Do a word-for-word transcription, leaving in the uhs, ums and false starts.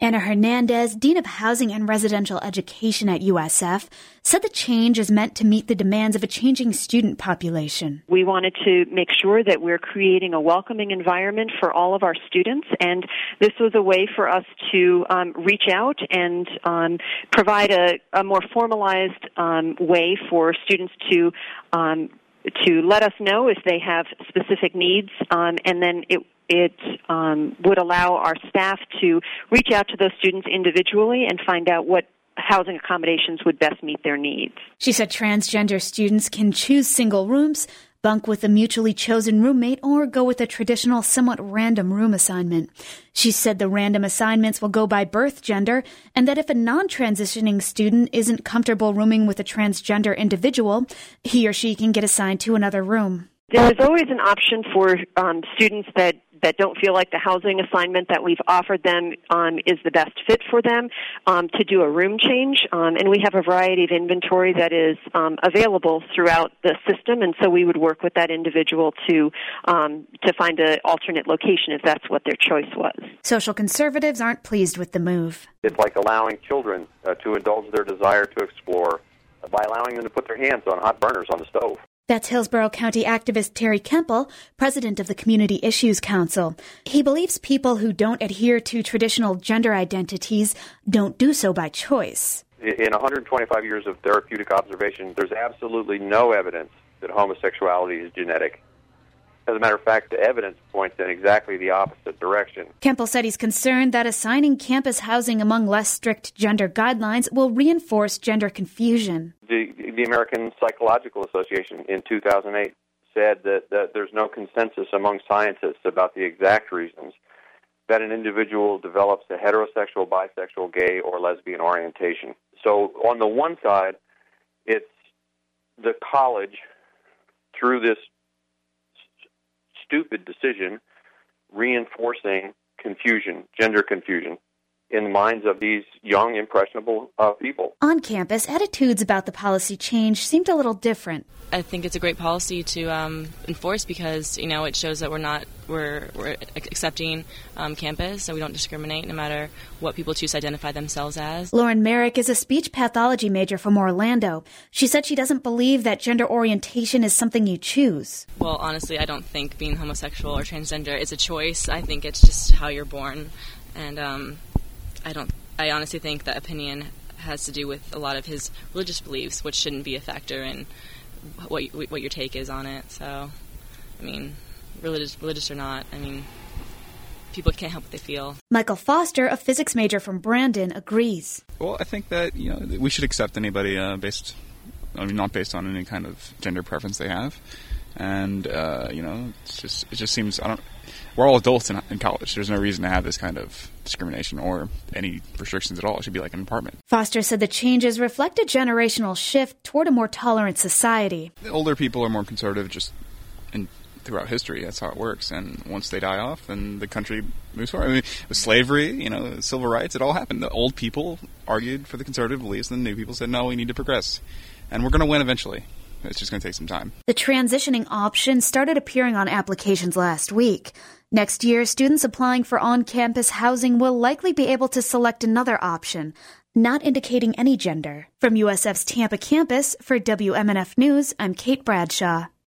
Anna Hernandez, Dean of Housing and Residential Education at U S F, said the change is meant to meet the demands of a changing student population. We wanted to make sure that we're creating a welcoming environment for all of our students, and this was a way for us to um, reach out and um, provide a, a more formalized um, way for students to um, to let us know if they have specific needs, um, and then it It um, would allow our staff to reach out to those students individually and find out what housing accommodations would best meet their needs. She said transgender students can choose single rooms, bunk with a mutually chosen roommate, or go with a traditional, somewhat random room assignment. She said the random assignments will go by birth gender, and that if a non-transitioning student isn't comfortable rooming with a transgender individual, he or she can get assigned to another room. There is always an option for um, students that, that don't feel like the housing assignment that we've offered them um, is the best fit for them um, to do a room change. Um, and we have a variety of inventory that is um, available throughout the system, and so we would work with that individual to um, to find an alternate location if that's what their choice was. Social conservatives aren't pleased with the move. It's like allowing children uh, to indulge their desire to explore by allowing them to put their hands on hot burners on the stove. That's Hillsborough County activist Terry Kemple, president of the Community Issues Council. He believes people who don't adhere to traditional gender identities don't do so by choice. In one hundred twenty-five years of therapeutic observation, there's absolutely no evidence that homosexuality is genetic. As a matter of fact, the evidence points in exactly the opposite direction. Kemple said he's concerned that assigning campus housing among less strict gender guidelines will reinforce gender confusion. The, the American Psychological Association in two thousand eight said that, that there's no consensus among scientists about the exact reasons that an individual develops a heterosexual, bisexual, gay, or lesbian orientation. So on the one side, it's the college, through this stupid decision, reinforcing confusion, gender confusion, in the minds of these young, impressionable uh, people. On campus, attitudes about the policy change seemed a little different. I think it's a great policy to um, enforce because, you know, it shows that we're not, we're, we're accepting um, campus, so we don't discriminate no matter what people choose to identify themselves as. Lauren Merrick is a speech pathology major from Orlando. She said she doesn't believe that gender orientation is something you choose. Well, honestly, I don't think being homosexual or transgender is a choice. I think it's just how you're born. And um, I don't, I honestly think that opinion has to do with a lot of his religious beliefs, which shouldn't be a factor in what what your take is on it. So, I mean, religious religious or not, I mean, people can't help what they feel. Michael Foster, a physics major from Brandon, agrees. Well, I think that, you know, we should accept anybody uh, based, I mean, not based on any kind of gender preference they have, and uh, you know, it's just it just seems I don't. We're all adults in, in college. There's no reason to have this kind of discrimination or any restrictions at all. It should be like an apartment. Foster said the changes reflect a generational shift toward a more tolerant society. The older people are more conservative just in, throughout history. That's how it works. And once they die off, then the country moves forward. I mean, with slavery, you know, civil rights, it all happened. The old people argued for the conservative beliefs, and the new people said, no, we need to progress. And we're going to win eventually. It's just going to take some time. The transitioning option started appearing on applications last week. Next year, students applying for on-campus housing will likely be able to select another option, not indicating any gender. From U S F's Tampa campus, for W M N F News, I'm Kate Bradshaw.